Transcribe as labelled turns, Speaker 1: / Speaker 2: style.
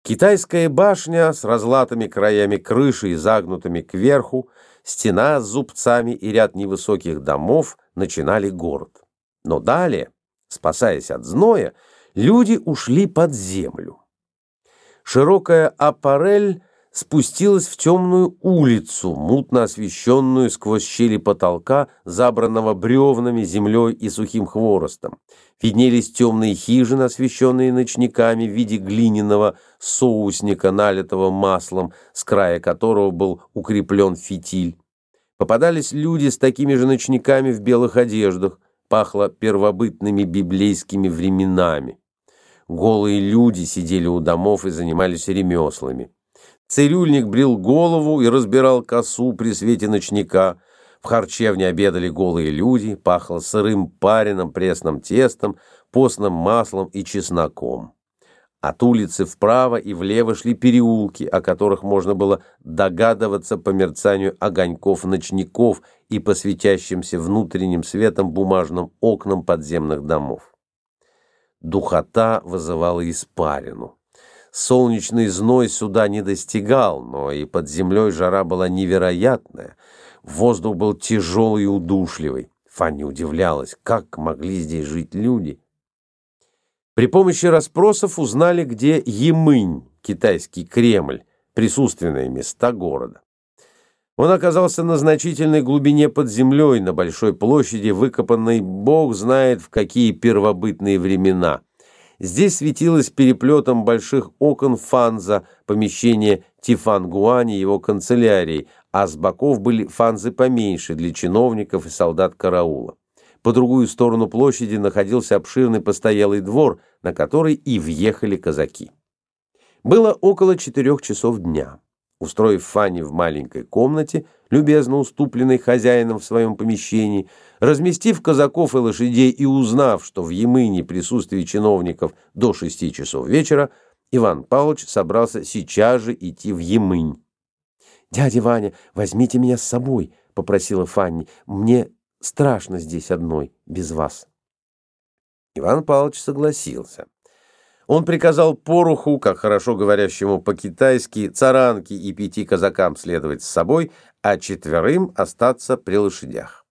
Speaker 1: Китайская башня с разлатыми краями крыши и загнутыми кверху, стена с зубцами и ряд невысоких домов начинали город. Но далее, спасаясь от зноя, люди ушли под землю. Широкая аппарель спустилась в темную улицу, мутно освещенную сквозь щели потолка, забранного бревнами, землей и сухим хворостом. Виднелись темные хижины, освещенные ночниками в виде глиняного соусника, налитого маслом, с края которого был укреплен фитиль. Попадались люди с такими же ночниками в белых одеждах, пахло первобытными библейскими временами. Голые люди сидели у домов и занимались ремеслами. Цирюльник брил голову и разбирал косу при свете ночника. В харчевне обедали голые люди, пахло сырым пареным пресным тестом, постным маслом и чесноком. От улицы вправо и влево шли переулки, о которых можно было догадываться по мерцанию огоньков ночников и по светящимся внутренним светом бумажным окнам подземных домов. Духота вызывала испарину. Солнечный зной сюда не достигал, но и под землей жара была невероятная. Воздух был тяжелый и удушливый. Фанни удивлялась, как могли здесь жить люди. При помощи расспросов узнали, где Ямынь, китайский Кремль, присутственные места города. Он оказался на значительной глубине под землей, на большой площади, выкопанной бог знает в какие первобытные времена. Здесь светилось переплетом больших окон фанза, помещение Тифангуани и его канцелярии, а с боков были фанзы поменьше для чиновников и солдат караула. По другую сторону площади находился обширный постоялый двор, на который и въехали казаки. Было около 4 часов дня. Устроив Фанни в маленькой комнате, любезно уступленной хозяином в своем помещении, разместив казаков и лошадей и узнав, что в Ямыне присутствие чиновников до 6 часов вечера, Иван Павлович собрался сейчас же идти в Ямынь. «Дядя Ваня, возьмите меня с собой», — попросила Фанни. «Мне страшно здесь одной, без вас». Иван Павлович согласился. Он приказал поруху, как хорошо говорящему по-китайски, царанке и 5 казакам следовать с собой, а 4 остаться при лошадях.